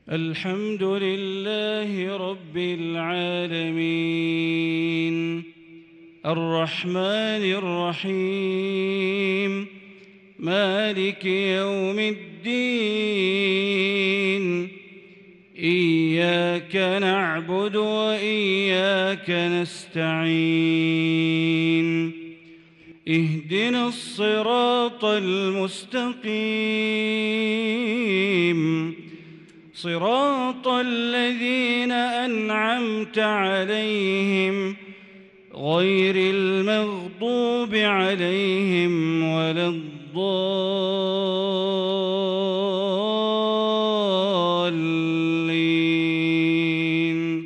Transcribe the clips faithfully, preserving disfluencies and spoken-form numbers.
الحمد لله رب العالمين الرحمن الرحيم مالك يوم الدين إياك نعبد وإياك نستعين اهدنا الصراط المستقيم صراط الذين أنعمت عليهم غير المغضوب عليهم ولا الضالين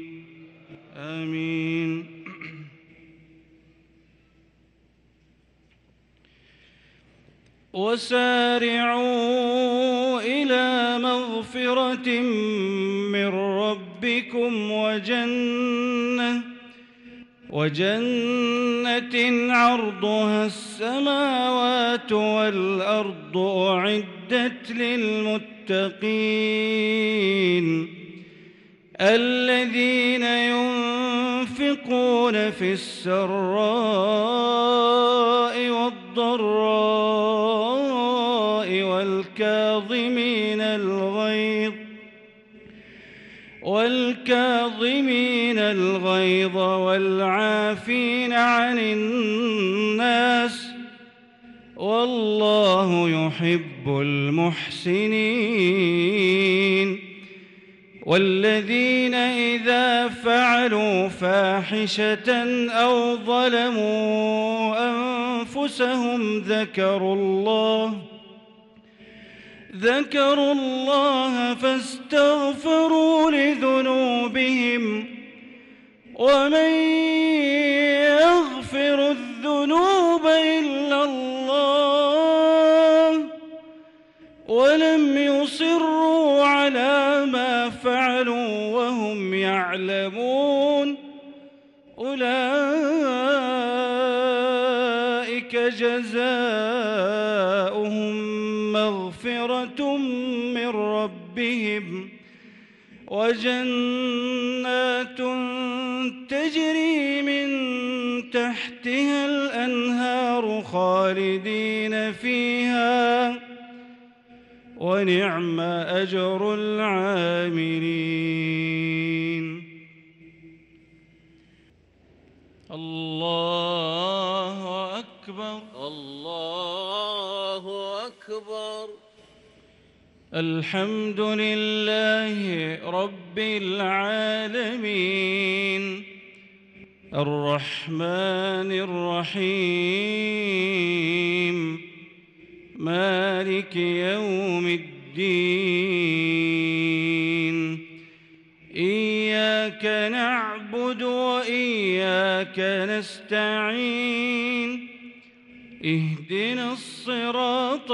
آمين. وسارعوا إلى مغفرة من ربكم وجنة وجنة عرضها السماوات والأرض أعدت للمتقين الذين ينفقون في السراء والضراء والكاظمين الغيظ والكاظمين الغيظ والعافين عن الناس والله يحب المحسنين والذين إذا فعلوا فاحشة أو ظلموا أنفسهم ذكروا الله ذكروا الله فاستغفروا لذنوبهم ومن يغفر الذنوب إلا الله ولم يصروا على ما فعلوا وهم يعلمون أولئك جزاؤهم مغفرة من ربهم وجنات تجري من تحتها الأنهار خالدين فيها ونعم أجر العاملين. الله أكبر الله أكبر. الحمد لله رب العالمين الرحمن الرحيم مالك يوم الدين إياك نعبد وإياك نستعين اهدنا الصراط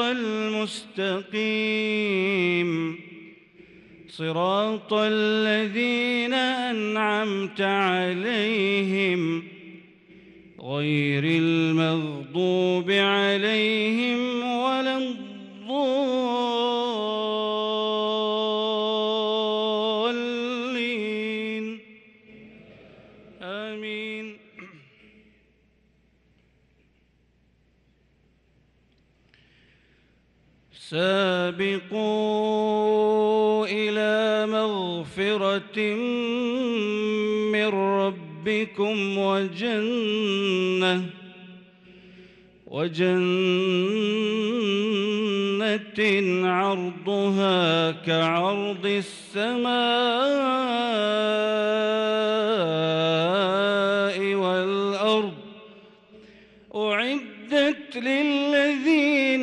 المستقيم صراط الذين أنعمت عليهم غير المغضوب عليهم ولا الضالين آمين. سابقوا إلى مغفرة من ربكم وجنة وجنة عرضها كعرض السماء والأرض أعدت للذين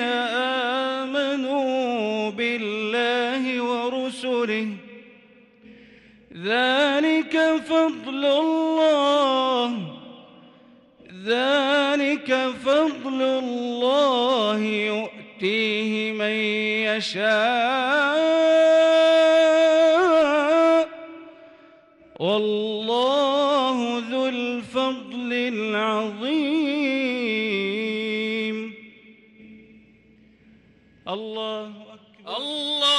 آمنوا بالله ورسله ذلك فضل الله ذلك فضل الله يؤتيه من يشاء والله ذو الفضل العظيم. الله أكبر. الله